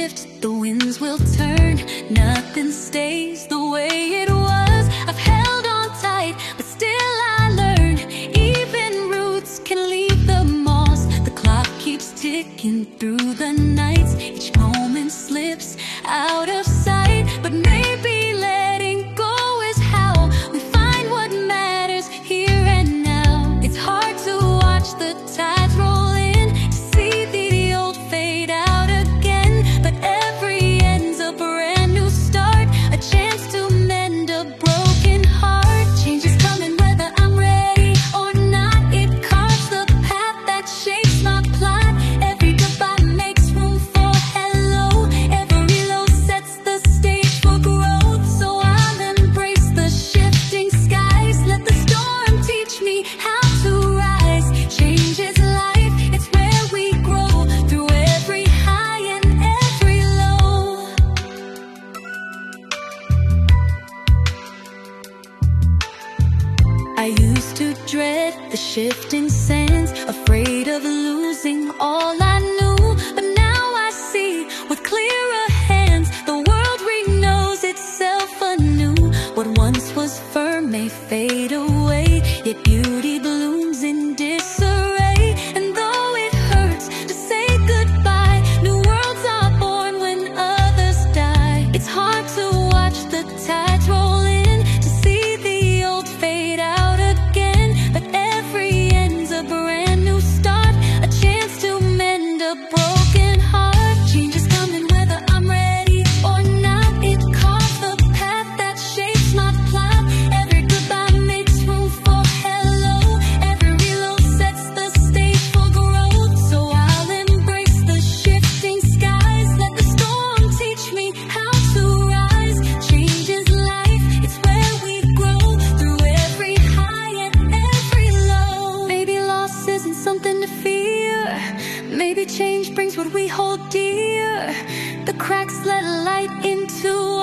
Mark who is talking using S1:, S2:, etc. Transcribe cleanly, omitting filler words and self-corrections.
S1: shift, the winds will turn. Nothing stays the way it was. I've held on tight, but still I learn. Even roots can leave the moss. The clock keeps ticking through the nights. Each moment slips out of sight, but maybe letting go is how we find what matters here and now. It's hard to watch the tides roll in, to see the old fade out again, but every end's a brand new start, a chance to mend a broken heart. Change is coming whether I'm ready or not. It carves the path that shapes my plot. Every goodbye makes room for hello. Every low sets the stage for growth. So I'll embrace the shifting skies. Let the storm teach me how to rise. Change is life, it's where we grow, through every high and every low. I used to dread the shifting sands, afraid of losing all I knew. But now I see with clearer hands, the world reknows itself anew. What once was firm may fade away, yet beauty blooms in disarray. And though it hurts to say goodbye, new worlds are born when others die. It's hard to watch the tides roll in, to see the old fade out again, but every end's a brand new start, a chance to mend a broken heart. Change is coming whether I'm ready or not. It carves the path that shapes my plot. Every goodbye makes room for hello. Every reload sets the stage for growth. So I'll embrace the shifting skies. Let the storm teach me how to rise. Change is life, it's where we grow, through every high and every low. Maybe loss isn't something to fear. Maybe change brings what we hold dear. The cracks let light into